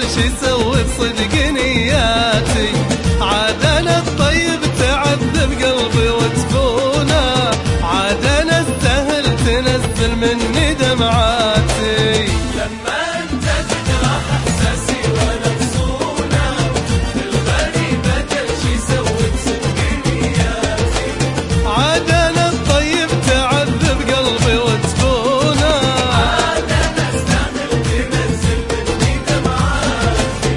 شي يسوي بصدق نياتي. عاد انا الطيب تعذب قلبي وتفونه، عاد انا السهل تنزل مني دمعاتي. لما انت تجرح احساسي وانا مصونه، الغريب اجل شي يسوي بصدق نياتي. عاد انا الطيب تعذب قلبي وتفونه، عاد انا استاهل تنزل مني دمعاتي.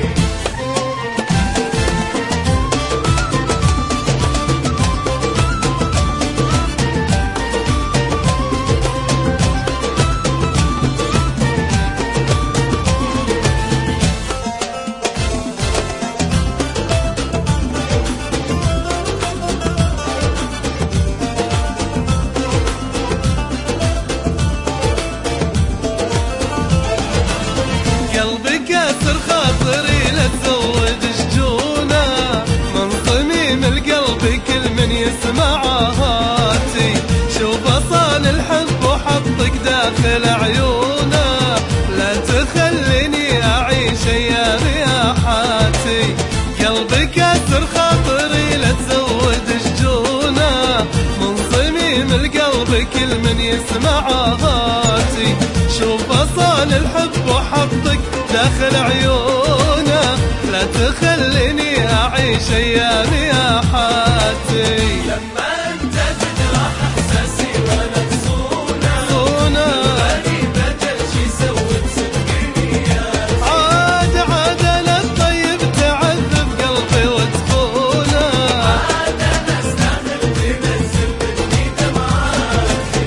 قلبي كسر خاطري لا تزود شجونه، من صميم القلب كل من يسمع هاتي. شوف اصال الحب وحطك داخل عيونه، لا تخليني اعيش ايامي احاتي. قلبي كسر خاطري لا تزود شجونه، من صميم القلب كل من يسمع هاتي. شوف اصال الحب وحطك داخل عيونه، لا تخليني اعيش ايامي احاتي. لما انت تجرح احساسي وانا مصونه، الغريب اجل شي يسوي بصدق نياتي. عاد انا الطيب تعذب قلبي وتفونه، عاد انا استاهل تنزل مني دمعاتي.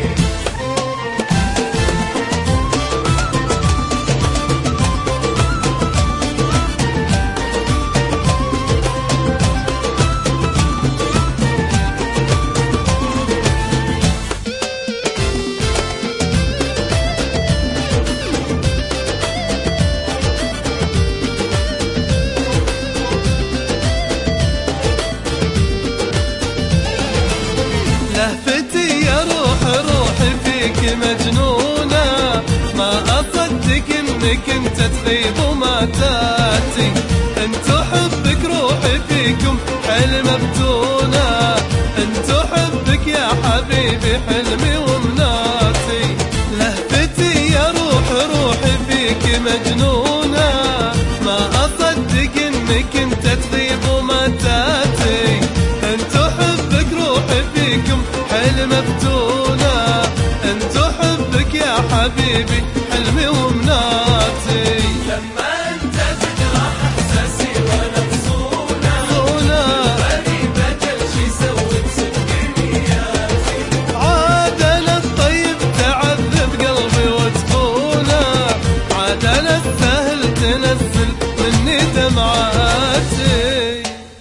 لهفتي يا روحي فيك مجنونة، ما أصدق إنك أنت تغيب وما تاتي. انتو حبك روحي فيكم حلم مفتونة، انتو حبك يا حبيبي حلمي ومناتي. لهفتي يا روحي فيك مجنونة، ما أصدق إنك أنت تغيب وما تاتي. انتو حبك روحي فيكم حلم مفتونة، انتو حبك يا حبيبي حلمي ومناتي. لما انت تجرح احساسي وانا مصونه، الغريب اجل شي يسوي بصدق نياتي. عاد انا الطيب تعذب قلبي وتفونه، عاد انا السهل تنزل مني دمعاتي.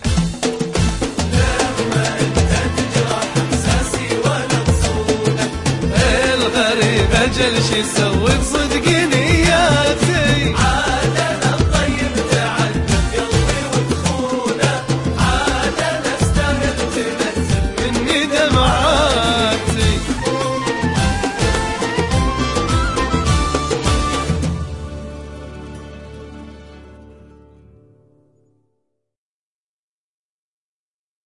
لما انت تجرح احساسي وانا مصونه، الغريب اجل شي يسوي بصدق